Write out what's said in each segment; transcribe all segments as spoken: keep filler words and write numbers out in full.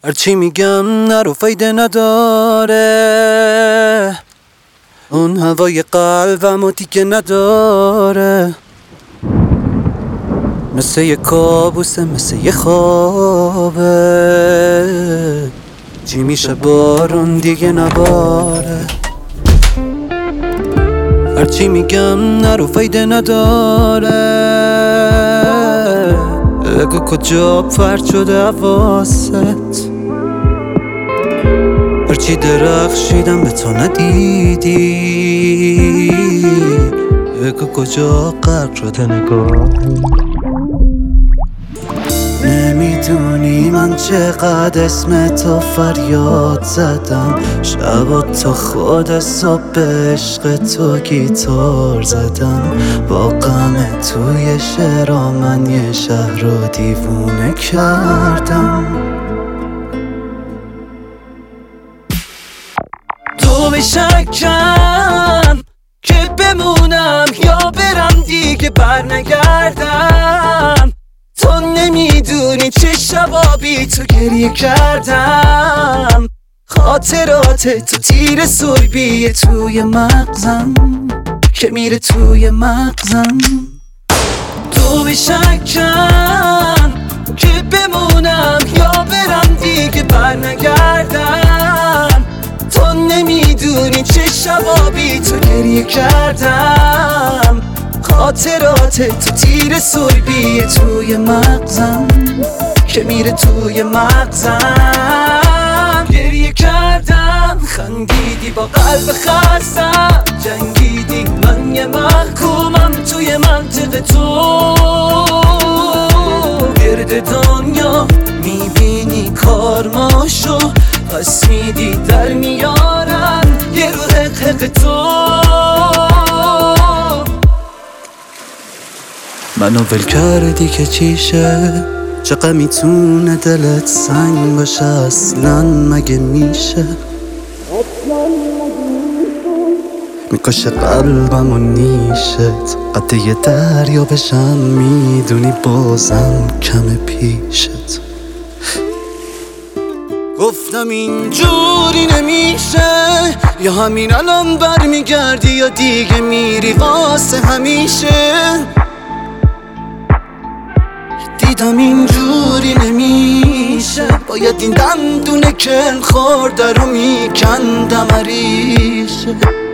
هرچی میگم نرو فایده نداره، اون هوای قلبمو دیگه نداره. مثل یه کابوسه، مثل یه خوابه، چی میشه بارون دیگه نباره. هرچی میگم نرو فایده نداره، بگو کجا پرت شده حواست. هرچی درخشیدم به تو ندیدی، بگو کجا غرق شده نگاهی. نمیدونی من چقدر اسم تو فریاد زدم، شبا تا خود صبح به عشق تو گیتار زدم. با غم توی شعرها من یه شهر رو دیوونه کردم. تو به شکم که بمونم یا برم دیگه برنگردم. تو نمیدونی چه شبا بی تو گریه کردم. خاطرات تو تیر سربیه توی مغزم که میره توی مغزم. تو به شکم که بمونم یا برم دیگه برنگردم. تو نمیدونی چه شبا بی تو گریه کردم. خاطرات تو تیر سربیه توی مغزم که میره توی مغزم. گریه کردم، خندیدی با قلب خستم، جنگیدی من یه محکومم توی منطقه تو. گرد دنیا میبینی کارماشو، پس میدی در میارن یه رو حق حق تو. منو ول کردی که چیشه، چقدر میتونه دلت سنگ باشه اصلا مگه میشه. میکشه قلبم و نیشت، قد یه دریا بشم میدونی بازم کم پیشت. گفتم اینجوری نمیشه، یا همین الان برمیگردی یا دیگه میری واسه همیشه. دیدم اینجوری نمیشه، باید این دندونه کل خورده رو میکندم عریشه.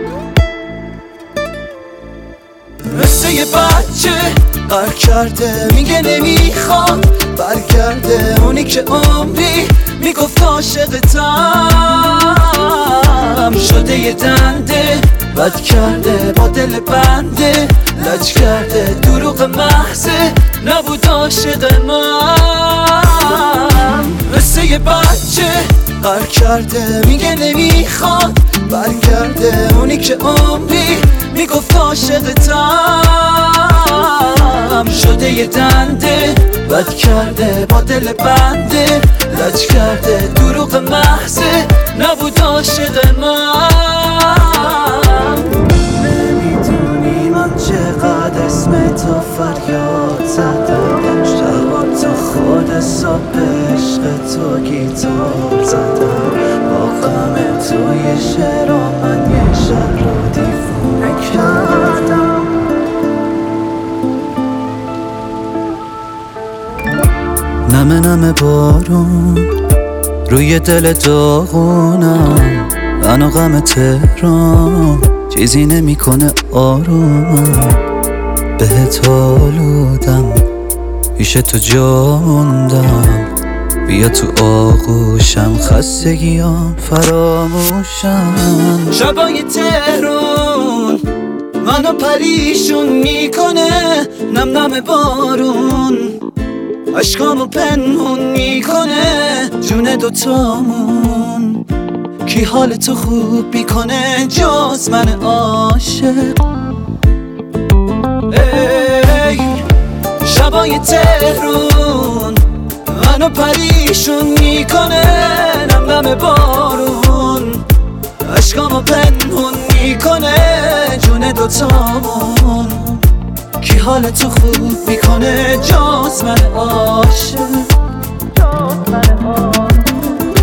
مثل یه بچه قر کرده میگه نمیخواد برگرده، اونی که عمری میگفت عاشقتم. شده یه دنده بد کرده با دل بنده، لج کرده دروغ محضه نبود عاشق من. مثل یه بچه قر کرده میگه نمیخواد برگرده، اونی که عمری میگفت عاشقتم. شده یه دنده بد کرده با دل بنده، لج کرده دروغ محضه نبود عاشق من. نمیدونی من چقدر اسم تو فریاد زدم، شبا تا خود صبح به عشق تو گیتار زدم. با غم توی شعرها من یه شهر رو دیوونه کردم. نمه نمه بارون روی دل داغونم، من و غم تهران چیزی نمیکنه آروم. بهت آلودم پیش تو جا موندم، بیا تو آغوشم خستگیام فراموشم. شبای تهرون منو پریشون میکنه، نم نم بارون عشقامو پنهون میکنه. جون دوتامون کی حال تو خوب میکنه جز من عاشق. ای شبای تهرون منو پریشون میکنه، نم نم بارون عشقامو پنهون میکنه. جون دوتامون کی حال تو خوب میکنه جز من عاشق.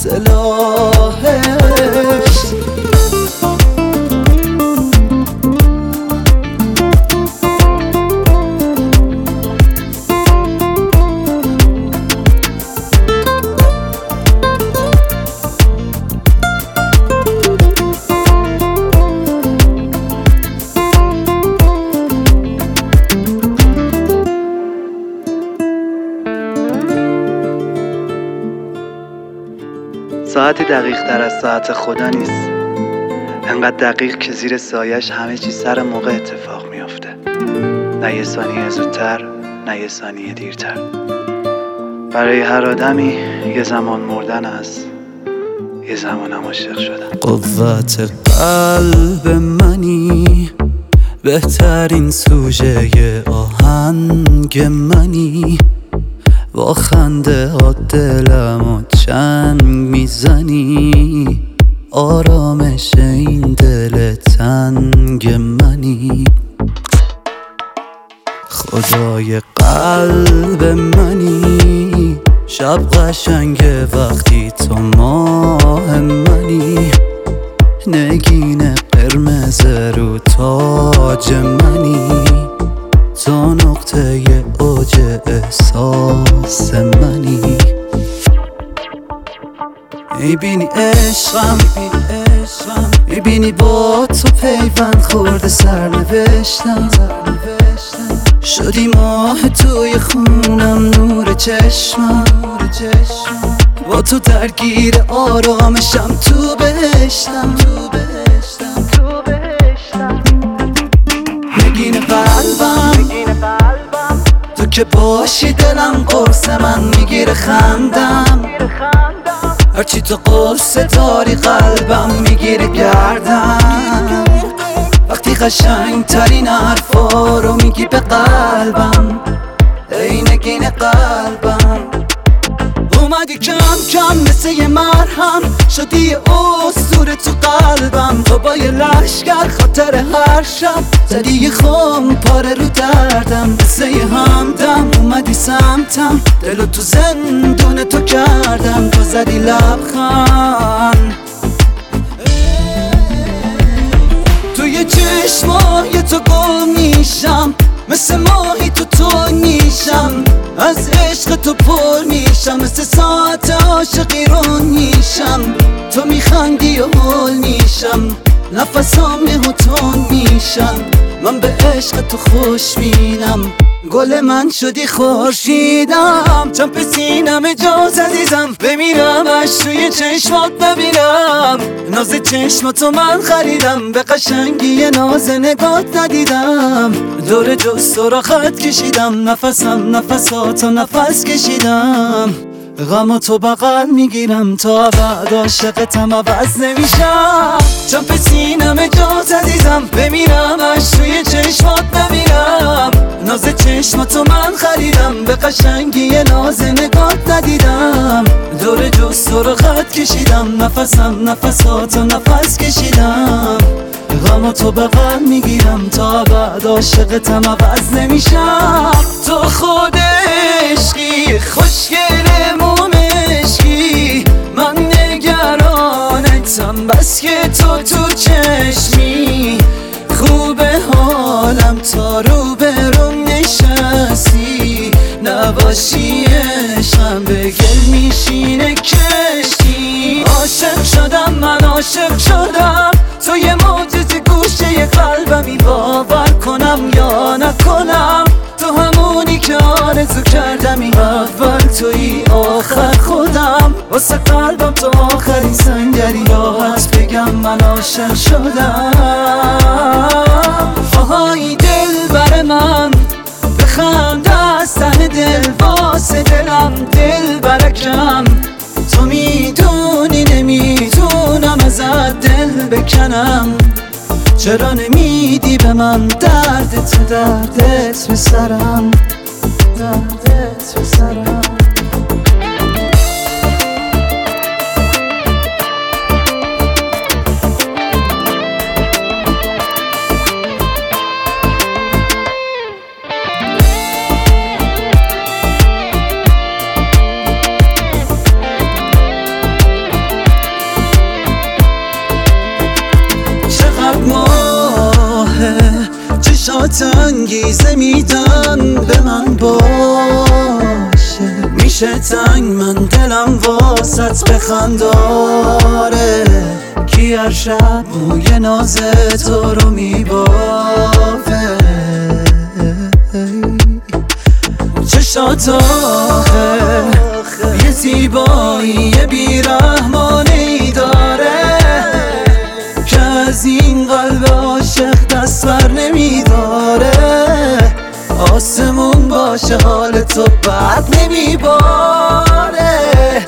سلاحش. ساعتی دقیق تر از ساعت خدا نیست، انقدر دقیق که زیر سایش همه چی سر موقع اتفاق میافته، نه یه ثانیه زودتر نه یه ثانیه دیرتر. برای هر آدمی یه زمان مردن است، یه زمانم عاشق شدن. قوت قلب منی، بهترین سوژه آهنگ منی، با خنده ها دلمو چنگ میزنی، آرامش این دل تنگ منی. خدای قلب منی، شب قشنگه وقتی تو ماه منی، نگین قرمز رو تاج منی، تو نقطه اوج احساس منی. میبینی عشقم، میبینی با تو پیوند خورده سرنوشتم، شدی ماه توی خونم نور چشمم، با تو درگیر آرامشم تو بهشتم. نگین قلبم تو که باشی دلم قرص من میگیره خندم، هرچی تو قرص داری قلبم میگیره گردم. وقتی قشنگ ترین حرفا رو میگی به قلبم، ای نگین قلبم. اومدی کم کم مثل یه مرهم، شدی یه اسطوره تو قلبم. تو با یه لشگر خاطر هر شب زدی یه خم پاره رو دردم، مثل یه همدم اومدی سمتم، دلو تو زندون تو کردم. تو زدی لبخند توی چشمای تو گم میشم، مثل ماهی تو تو میشم، از عشق تو پر میشم، مثل ساعت عاشقی رون میشم. تو میخندی و هول میشم، نفسام نهوتون میشم، من به عشق تو خوش بینم. گل من شدی خورشیدم، چم به سینم اجاز عزیزم، بمیرم اش توی چشمات ببینم. ناز چشماتو من خریدم، به قشنگی ناز نگات ندیدم. دور جز تو را خط کشیدم، نفسم نفساتو نفس کشیدم. غم تو بغل میگیرم تا بعد عاشقتم عوض نمیشم. چم به سینم اجاز عزیزم، بمیرم اش توی چشمات ببینم. ناز چشماتو من خریدم، به قشنگی ناز نگات ندیدم. دور جز تو رو خط کشیدم، نفسم نفساتو نفس کشیدم. غم تو بغل میگیرم تا بعد عاشقتم عوض نمیشم. تو خود عشقی خوشگل مومشکی، من نگرانتم بس که تو تو چشمی. خوبه حالم تا رو برم نشستی، نباشی عشقم به گل میشینه کشتی. عاشق شدم من عاشق شدم، تو یه معجزه گوشه قلبمی، باور کنم یا نکنم. تو همونی که آرزو کردمی، اول توی آخر خودم. واسه قلبم تو آخرین سنگری، راحت بگم من عاشق شدم. آهای دل بر من بخند از ته دل، واسه دلم دل برکم. تو میدونی نمیتونم ازت دل بکنم، چرا نمیدی به من درد تو دردت به سرم، دردت به سرم. چشمات انگیزه میدن به من باشه. میشه تنگ من دلم واسط بخنداره، کی هر شب موی ناز تو رو میبافه. چشات آخه یه زیبایی بیرحمانی داره که از این قلب عاشق دست بر نمیداره. آسمون باشه حال تو بد نمیباره،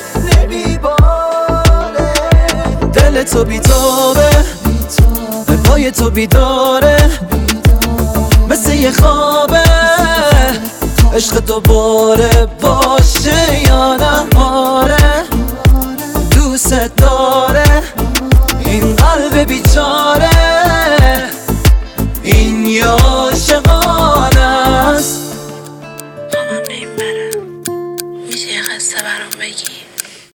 نمیباره. دل تو بیتابه، به پای تو بیداره، مثل یه خوابه. عشق تو باره باشه یا نه؟ آره